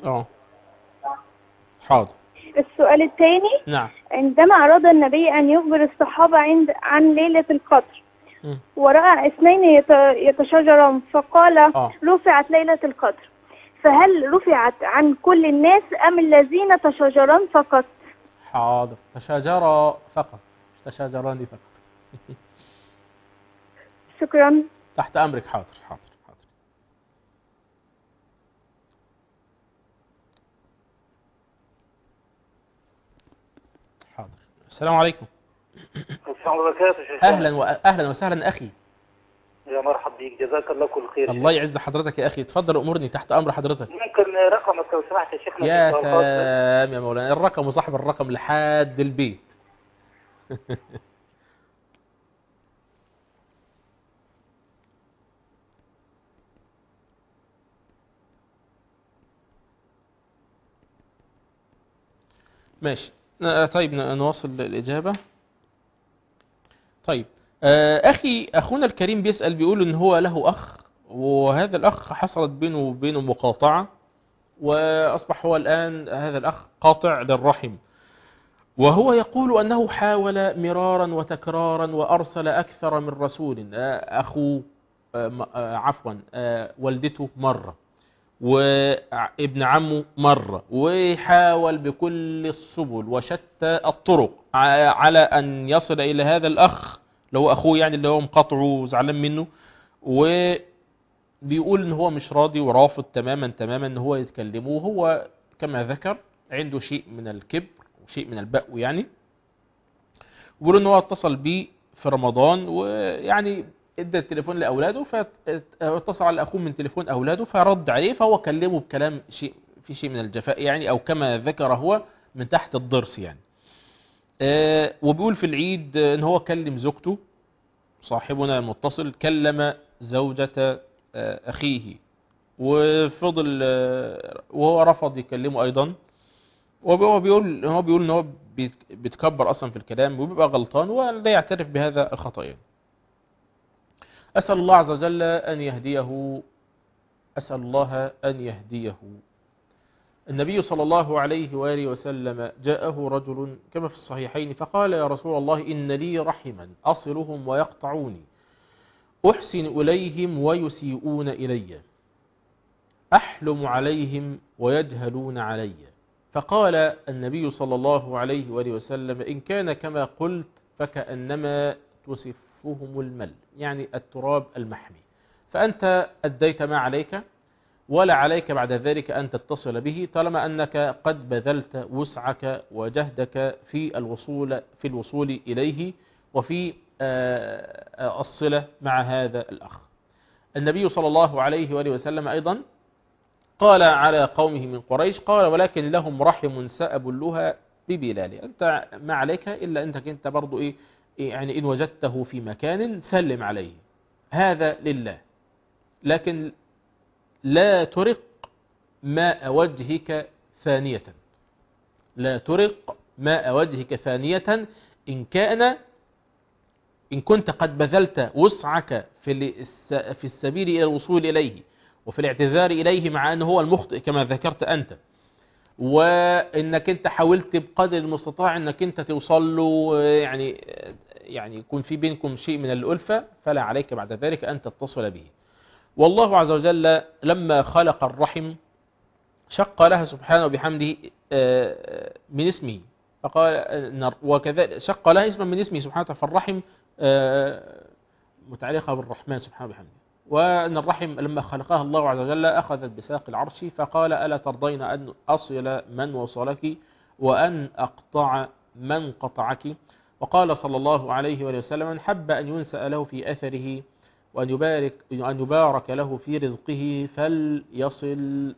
حاضر. السؤال الثاني. نعم. عندما أراد النبي أن يخبر الصحابة عن ليلة القدر ورأى اثنين يتشاجران فقال رفعت ليلة القدر، فهل رفعت عن كل الناس أم الذين تشاجران فقط؟ حاضر، تشاجرا فقط، مش تشاجران فقط. شكرا. تحت أمرك. حاضر حاضر حاضر. حاضر. السلام عليكم. السلام عليكم يا شيخ. أهلا وسهلا أخي. يا مرحبا بيك، جزاك الله كل خير. الله يعز حضرتك يا أخي، تفضل أمرني، تحت أمر حضرتك. ممكن رقمك لو سمحت يا شيخنا؟ يا سلام يا مولانا، الرقم وصاحب الرقم لحد البيت. ماشي. طيب نواصل الإجابة. طيب أخونا الكريم بيسأل، بيقول إن هو له أخ، وهذا الأخ حصلت بينه وبينه مقاطعة، وأصبح هو الآن هذا الأخ قاطع للرحم، وهو يقول أنه حاول مرارا وتكرارا وأرسل أكثر من رسول، أخوه والدته مرة، وابن عمه مرة، ويحاول بكل السبل وشتى الطرق على أن يصل إلى هذا الأخ اللي هو أخوه، يعني اللي هو مقاطعه وزعلان منه، وبيقول إن هو مش راضي ورافض تماما إن هو يتكلمه. وهو كما ذكر عنده شيء من الكبر وشيء من البأو يعني، وبيقول إن هو اتصل بيه في رمضان، ويعني ادى التليفون لاولاده، فاتصل على اخوه من تليفون اولاده فرد عليه، فهو كلمه بكلام في شيء من الجفاء يعني، او كما ذكر هو من تحت الضرس يعني. وبيقول في العيد ان هو كلم زوجته، صاحبنا المتصل كلم زوجة اخيه، وفضل وهو رفض يكلمه ايضا، وهو بيقول ان هو بيتكبر اصلا في الكلام وبيبقى غلطان ولا يعترف بهذا الخطأ يعني. أسأل الله عز وجل أن يهديه، أسأل الله أن يهديه. النبي صلى الله عليه وآله وسلم جاءه رجل كما في الصحيحين فقال: يا رسول الله، إن لي رحما أصلهم ويقطعوني، أحسن إليهم ويسيئون إلي، أحلم عليهم ويجهلون علي. فقال النبي صلى الله عليه وآله وسلم: إن كان كما قلت فكأنما تصف فهم المل، يعني التراب المحمي، فأنت أديت ما عليك، ولا عليك بعد ذلك أن تتصل به، طالما أنك قد بذلت وسعك وجهدك في الوصول إليه وفي الصلة مع هذا الأخ. النبي صلى الله عليه وآله وسلم أيضا قال على قومه من قريش، قال: ولكن لهم رحم سأبلها ببلال، أنت ما عليك إلا أنك أنت برضو يعني إن وجدته في مكان سلم عليه، هذا لله، لكن لا ترق ماء وجهك ثانية، لا ترق ماء وجهك ثانية إن كنت قد بذلت وسعك في السبيل إلى الوصول إليه وفي الاعتذار إليه، مع أنه هو المخطئ كما ذكرت أنت، وإنك أنت حاولت بقدر المستطاع أنك أنت توصل له، يعني يكون في بينكم شيء من الألفة، فلا عليك بعد ذلك أن تتصل به. والله عز وجل لما خلق الرحم شق لها سبحانه وبحمده من اسمه، فقال وكذلك شق لها اسما من اسمه سبحانه وتعالى، فالرحم متعلقة بالرحمن سبحانه وبحمده. وأن الرحم لما خلقها الله عز وجل أخذت بساق العرش، فقال: ألا ترضين أن أصل من وصلك وأن أقطع من قطعك. وقال صلى الله عليه وسلم: من حب أن ينسأ له في أثره وأن يبارك له في رزقه فليصل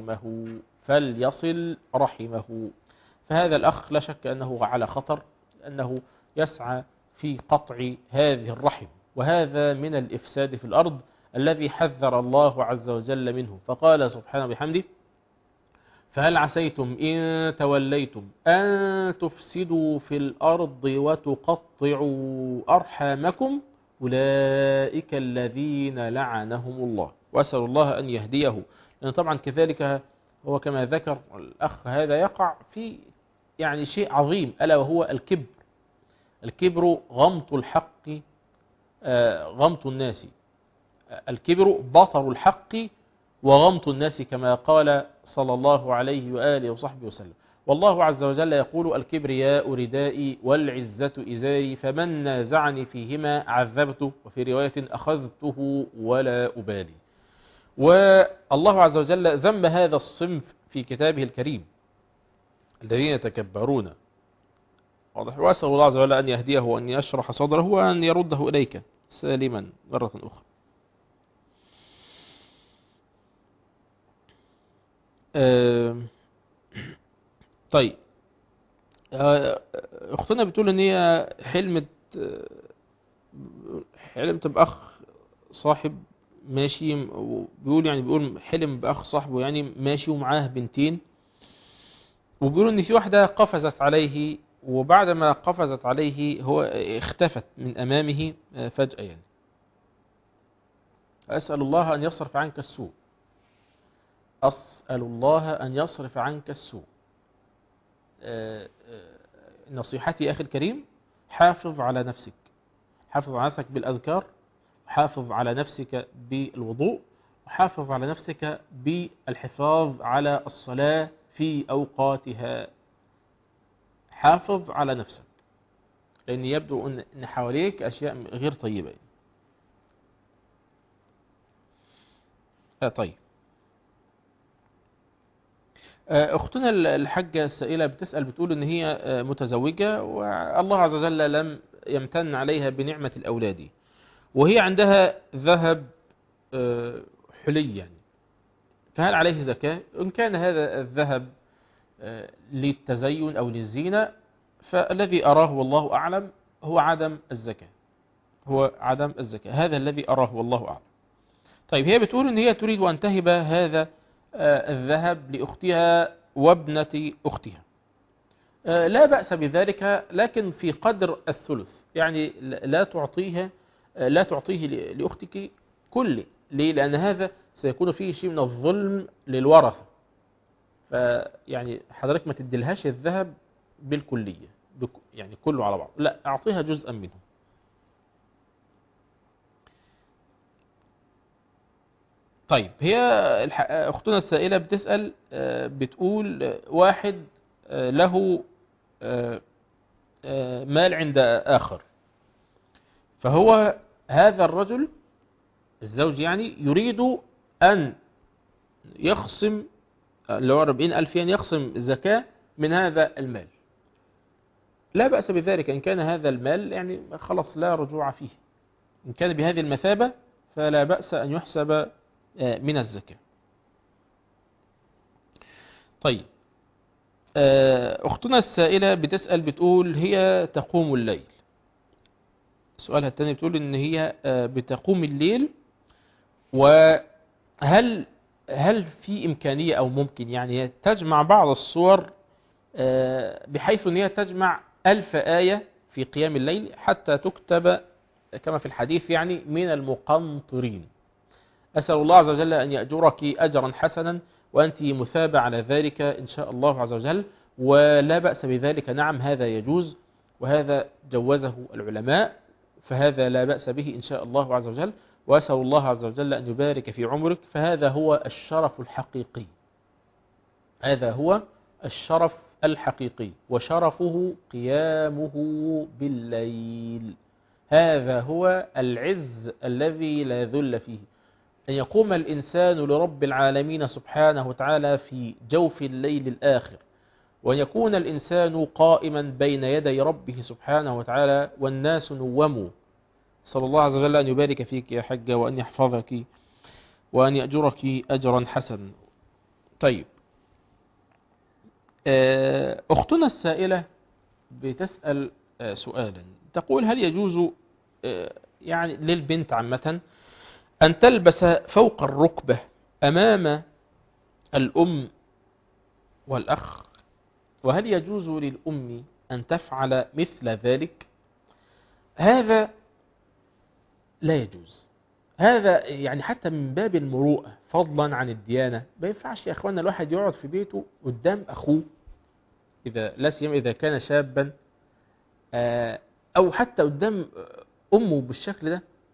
رحمه. فهذا الأخ لا شك أنه على خطر، أنه يسعى في قطع هذه الرحم، وهذا من الإفساد في الأرض الذي حذر الله عز وجل منه. فقال سبحانه بحمده: فهل عسيتم إن توليتم أن تفسدوا في الأرض وتقطعوا أرحامكم أولئك الذين لعنهم الله. وأسأل الله أن يهديه، لأن طبعا كذلك هو كما ذكر الأخ هذا يقع في يعني شيء عظيم، ألا وهو الكبر غمط الحق غمط الناس. الكبر بطر الحق وغمط الناس كما قال صلى الله عليه وآله وصحبه وسلم. والله عز وجل يقول الكبرياء ردائي والعزة إزاري فمن نازعني فيهما عذبته، وفي رواية أخذته ولا أبالي. والله عز وجل ذم هذا الصنف في كتابه الكريم الذين يتكبرون. واضح. وأسأل الله عز وجل أن يهديه وأن يشرح صدره وأن يرده إليك سالما مرة أخرى. طيب، اختنا بتقول ان هي حلمت باخ صاحب ماشي، بيقول حلم باخ صاحبه يعني ماشي ومعاه بنتين، وبيقولوا ان في واحدة قفزت عليه، وبعد ما قفزت عليه هو اختفت من امامه فجأة يعني. أسأل الله أن يصرف عنك السوء. أسأل الله أن يصرف عنك السوء. نصيحتي يا أخي الكريم، حافظ على نفسك، حافظ على نفسك بالأذكار، حافظ على نفسك بالوضوء، وحافظ على نفسك بالحفاظ على الصلاة في أوقاتها. حافظ على نفسك، لأن يبدو أن حواليك أشياء غير طيبة. طيب، أختنا الحاجة السائلة بتسأل بتقول إن هي متزوجة والله عز وجل لم يمتن عليها بنعمة الأولاد، وهي عندها ذهب حلي يعني، فهل عليه زكاة؟ إن كان هذا الذهب للتزين أو للزينة فالذي أراه والله أعلم هو عدم الزكاة، هو عدم الزكاة، هذا الذي أراه والله أعلم. طيب، هي بتقول إن هي تريد أن تهب هذا الذهب لأختها وابنة أختها. لا بأس بذلك، لكن في قدر الثلث، يعني لا تعطيه لأختك كله. ليه؟ لأن هذا سيكون فيه شيء من الظلم للورثة، فيعني حضرتك ما تديلهاش الذهب بالكلية يعني كله على بعض، لا، أعطيها جزءا منه. طيب، هي أختنا السائلة بتسأل بتقول واحد له مال عند آخر، فهو هذا الرجل الزوج يعني يريد أن يخصم اللي هو 40,000 يعني يخصم الزكاة من هذا المال. لا بأس بذلك إن كان هذا المال يعني خلاص لا رجوع فيه، إن كان بهذه المثابة فلا بأس أن يحسب من الزكاة. طيب، أختنا السائلة بتسأل بتقول هي تقوم الليل. سؤالها الثاني بتقول إن هي بتقوم الليل، وهل في إمكانية أو ممكن يعني تجمع بعض الصور بحيث أن هي تجمع 1000 آية في قيام الليل حتى تكتب كما في الحديث يعني من المقنطرين. أسأل الله عز وجل أن يأجرك أجرا حسنا وأنت مثابة على ذلك إن شاء الله عز وجل، ولا بأس بذلك. نعم، هذا يجوز وهذا جوزه العلماء، فهذا لا بأس به إن شاء الله عز وجل، وأسأل الله عز وجل أن يبارك في عمرك، فهذا هو الشرف الحقيقي، هذا هو الشرف الحقيقي، وشرفه قيامه بالليل، هذا هو العز الذي لا ذل فيه، أن يقوم الإنسان لرب العالمين سبحانه وتعالى في جوف الليل الآخر، وأن يكون الإنسان قائما بين يدي ربه سبحانه وتعالى والناس نوموا. صلى الله عز وجل أن يبارك فيك يا حجة، وأن يحفظك وأن يأجرك أجرا حسنا. طيب، أختنا السائلة بتسأل سؤالا، تقول هل يجوز يعني للبنت عامة أن تلبس فوق الركبة أمام الأم والأخ، وهل يجوز للأم أن تفعل مثل ذلك؟ هذا لا يجوز، هذا يعني حتى من باب المروءة فضلا عن الديانة. ما ينفعش يا أخوانا الواحد يقعد في بيته قدام أخوه، إذا لا سيما إذا كان شابا، أو حتى قدام أمه بالشكل ده.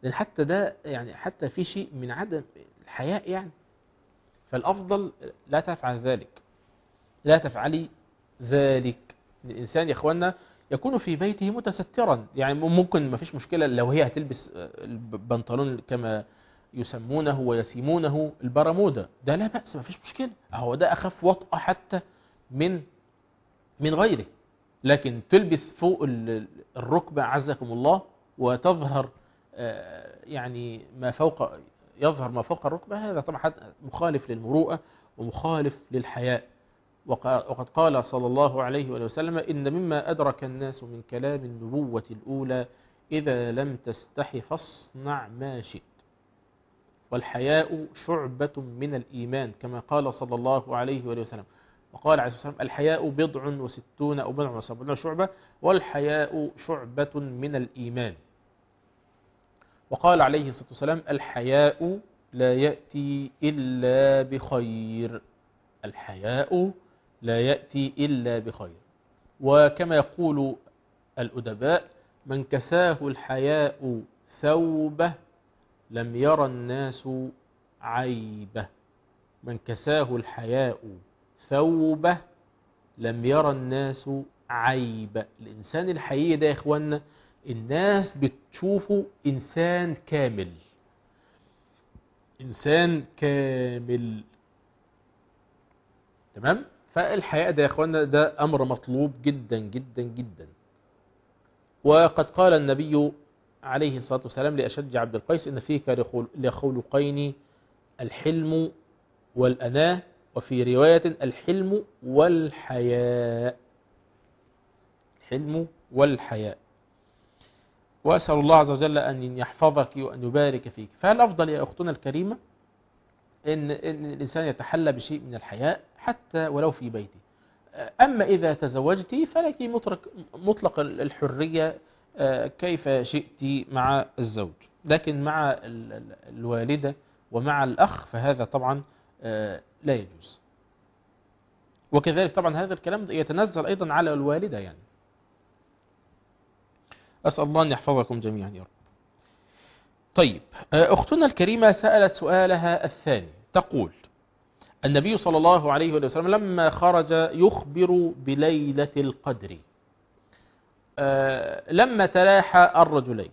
لأن حتى ده يعني حتى في شيء من عدم الحياء يعني. فالأفضل لا تفعل ذلك، لا تفعلي ذلك. الإنسان يا إخوانا يكون في بيته متسترا، يعني ممكن ما فيش مشكلة لو هي هتلبس البنطلون كما يسمونه ويسمونه البرمودا، ده لا بأس، ما فيش مشكلة، هو ده أخف وطأة حتى من غيره. لكن تلبس فوق الركبة عزكم الله وتظهر يعني ما فوق، يظهر ما فوق الركبة، هذا طبعا مخالف للمروءة ومخالف للحياء. وقد قال صلى الله عليه وسلم: إن مما أدرك الناس من كلام النبوة الأولى إذا لم تستحي فاصنع ما شئت. والحياء شعبة من الإيمان كما قال صلى الله عليه وسلم. وقال عليه الصلاة والسلام: الحياء 67 أو 70 شعبة، والحياء شعبة من الإيمان. وقال عليه الصلاة والسلام: الحياء لا يأتي إلا بخير. الحياء لا يأتي إلا بخير. وكما يقول الأدباء: من كساه الحياء ثوبه لم يرى الناس عيبه. من كساه الحياء ثوبه لم يرى الناس عيبه. الإنسان الحقيقي ده يا إخوانا الناس بتشوفه إنسان كامل، إنسان كامل. تمام؟ فالحياء ده يا إخوانا ده أمر مطلوب جدا جدا جدا. وقد قال النبي عليه الصلاة والسلام لأشج عبد القيس: إن فيك لخلقين، الحلم والأناة، وفي رواية الحلم والحياء. الحلم والحياء. وأسأل الله عز وجل أن يحفظك وأن يبارك فيك. فالأفضل يا أختنا الكريمة إن الإنسان يتحلى بشيء من الحياء حتى ولو في بيته. أما إذا تزوجت فلك مطلق الحرية كيف شئت مع الزوج، لكن مع الوالدة ومع الأخ فهذا طبعا لا يجوز. وكذلك طبعا هذا الكلام يتنزل أيضا على الوالدة يعني. أسأل الله أن يحفظكم جميعا يا رب. طيب، أختنا الكريمة سألت سؤالها الثاني، تقول: النبي صلى الله عليه وسلم لما خرج يخبر بليلة القدر لما تلاحى الرجلين،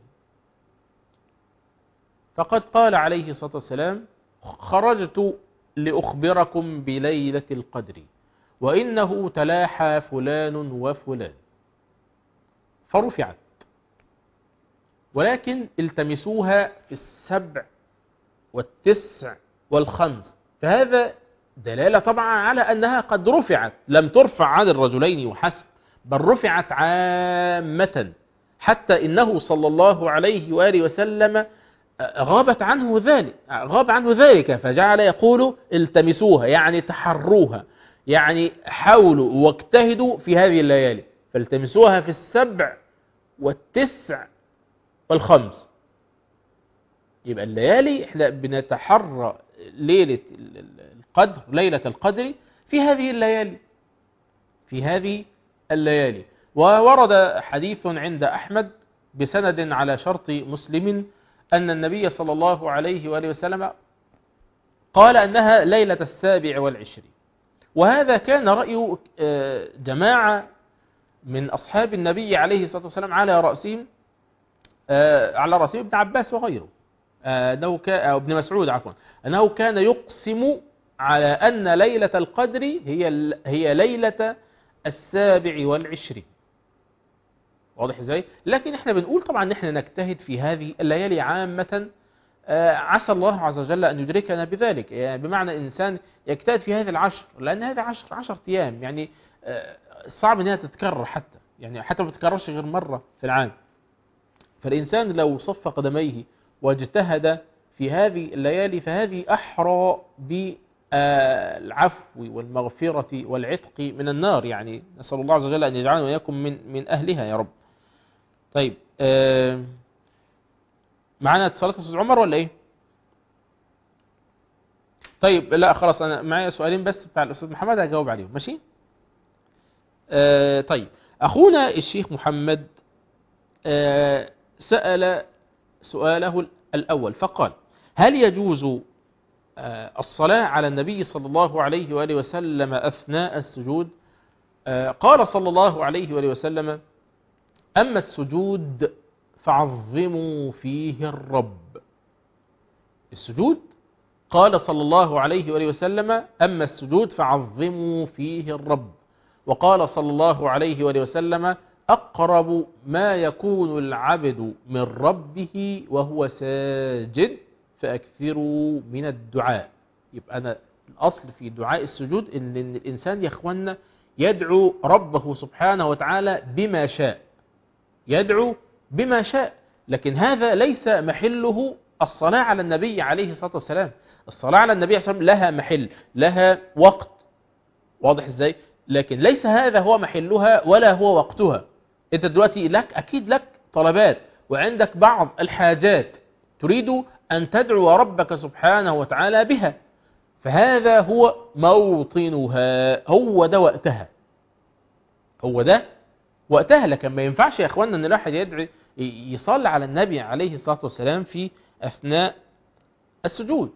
فقد قال عليه الصلاة والسلام: خرجت لأخبركم بليلة القدر وإنه تلاحى فلان وفلان، فرفعت، ولكن التمسوها في 7 و9 و5. فهذا دلالة طبعا على أنها قد رفعت، لم ترفع عن الرجلين وحسب، بل رفعت عامة، حتى إنه صلى الله عليه وآله وسلم غاب عنه ذلك فجعل يقول: التمسوها، يعني تحروها، يعني حاولوا واجتهدوا في هذه الليالي، فالتمسوها في 7 و9 و5. يبقى الليالي احنا بنتحرى ليلة القدر في هذه الليالي. وورد حديث عند أحمد بسند على شرط مسلم أن النبي صلى الله عليه وآله وسلم قال أنها ليلة 27، وهذا كان رأي جماعة من أصحاب النبي عليه الصلاة والسلام، على رأسهم ابن عباس وغيره، أو ابن مسعود عفوا، أنه كان يقسم على أن ليلة القدر هي ليلة 27. واضح ازاي؟ لكن احنا بنقول طبعا ان احنا نجتهد في هذه الليالي عامة، عسى الله عز وجل أن يدركنا بذلك، يعني بمعنى الإنسان يجتهد في هذه العشر، لأن هذه 10 أيام يعني صعب أنها تتكرر، حتى ما تتكررش غير مرة في العام. فالإنسان لو صف قدميه واجتهد في هذه الليالي فهذه أحرى بالعفو والمغفرة والعتق من النار، يعني نسأل الله عز وجل أن يجعلنا وإياكم من أهلها يا رب. طيب، معنا اتصالات أستاذ عمر ولا إيه؟ طيب، لا خلاص، أنا معايا سؤالين بس بتاع الأستاذ محمد هجاوب عليهم، ماشي؟ طيب، أخونا الشيخ محمد سأل سؤاله الأول فقال: هل يجوز الصلاة على النبي صلى الله عليه وآله وسلم أثناء السجود؟ قال صلى الله عليه وآله وسلم: أما السجود فعظموا فيه الرب. السجود قال صلى الله عليه وآله وسلم: أما السجود فعظموا فيه الرب. وقال صلى الله عليه وآله وسلم: أقرب ما يكون العبد من ربه وهو ساجد فأكثروا من الدعاء. يبقى أنا الأصل في دعاء السجود إن الإنسان يا إخوانا يدعو ربه سبحانه وتعالى بما شاء، يدعو بما شاء، لكن هذا ليس محله الصلاة على النبي عليه الصلاة والسلام. الصلاة على النبي عليه الصلاة والسلام لها محل، لها وقت، واضح إزاي؟ لكن ليس هذا هو محلها ولا هو وقتها. أنت دلوقتي لك أكيد لك طلبات وعندك بعض الحاجات تريد أن تدعو ربك سبحانه وتعالى بها، فهذا هو موطنها، هو ده وقتها، هو ده وقتها. لكن ما ينفعش يا اخوانا ان الواحد يدعي يصلي على النبي عليه الصلاة والسلام في اثناء السجود،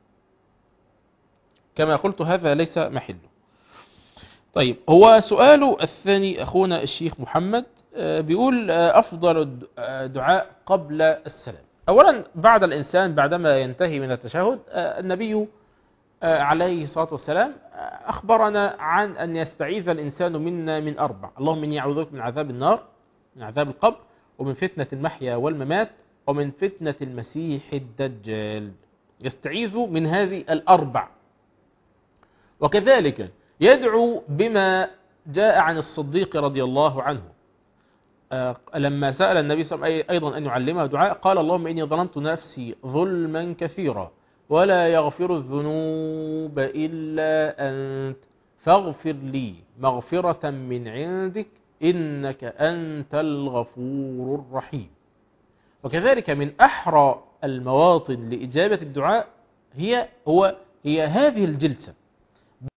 كما قلت هذا ليس محله. طيب، هو سؤاله الثاني اخونا الشيخ محمد بيقول: افضل دعاء قبل السلام. اولا بعد الانسان بعدما ينتهي من التشهد، النبي عليه الصلاة والسلام أخبرنا عن أن يستعيذ الإنسان منا من 4: اللهم إني أعوذ بك من عذاب النار، من عذاب القبر، ومن فتنة المحيا والممات، ومن فتنة المسيح الدجال. يستعيذ من هذه 4. وكذلك يدعو بما جاء عن الصديق رضي الله عنه لما سأل النبي صلى الله عليه وسلم أيضا أن يعلمه دعاء، قال: اللهم إني ظلمت نفسي ظلما كثيرا ولا يغفر الذنوب إلا أنت فاغفر لي مغفرة من عندك إنك أنت الغفور الرحيم. وكذلك من أحرى المواطن لإجابة الدعاء هي هذه الجلسة،